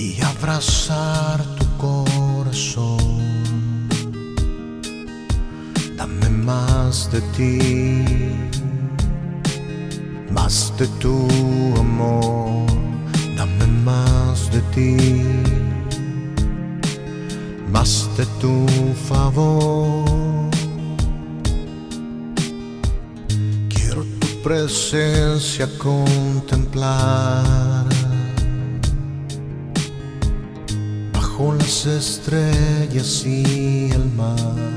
y abrazar tu corazón. Dame más de ti, más de tu amor. Dame más de ti, más de tu favor. Quiero tu presencia contemplar bajo las estrellas y el mar.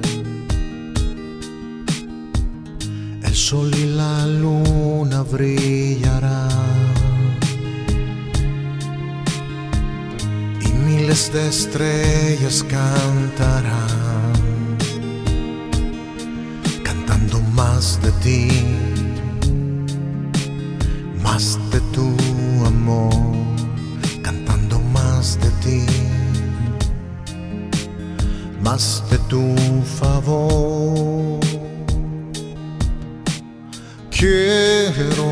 El sol y la luna brillarán y miles de estrellas cantarán, cantando más de ti, más de tu amor, cantando más de ti, más de tu favor. Quiero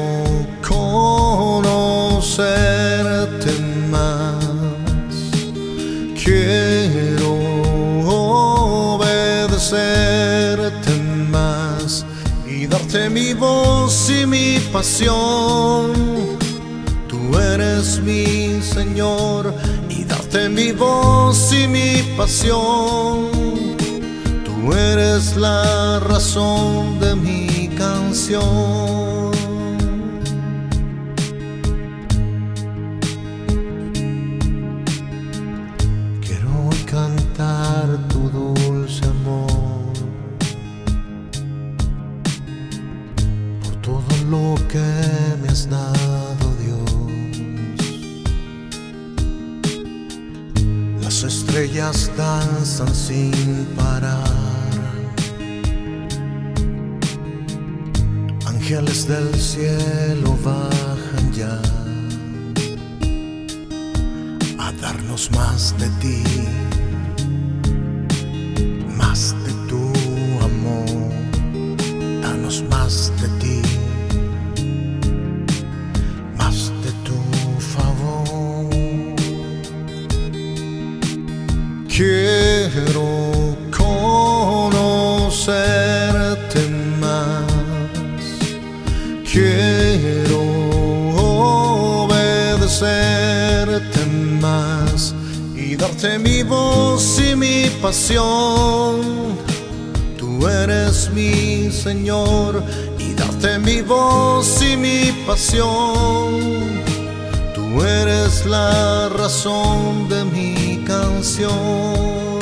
conocerte más, quiero obedecerte más y darte mi voz y mi pasión. Tú eres mi Señor y darte mi voz y mi pasión. Tú eres la razón de mi canción. Quiero cantar tu dulce amor por todo lo que me has dado, Dios. Las estrellas danzan sin parar, ángeles del cielo bajan ya a darnos más de ti, más de tu amor. Danos más de ti, más de tu favor. Quiero conocerte más, quiero obedecerte más y darte mi voz y mi pasión. Tú eres mi Señor y darte mi voz y mi pasión. Tú eres la razón de mi canción.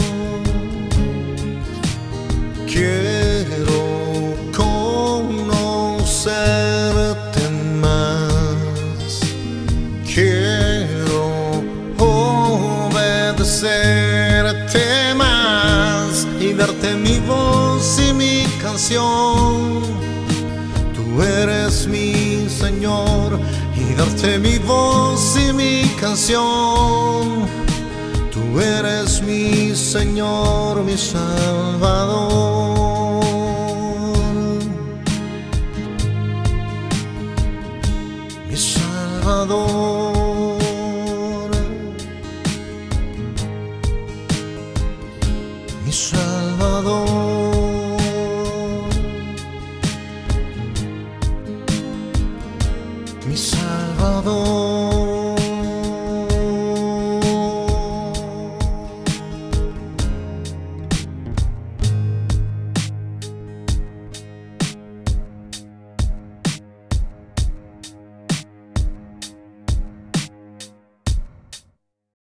Quiero conocerte más, quiero obedecerte más y darte mi voz y mi canción. Tú eres mi Señor y darte mi voz y mi canción. Tú eres mi Señor, mi Salvador.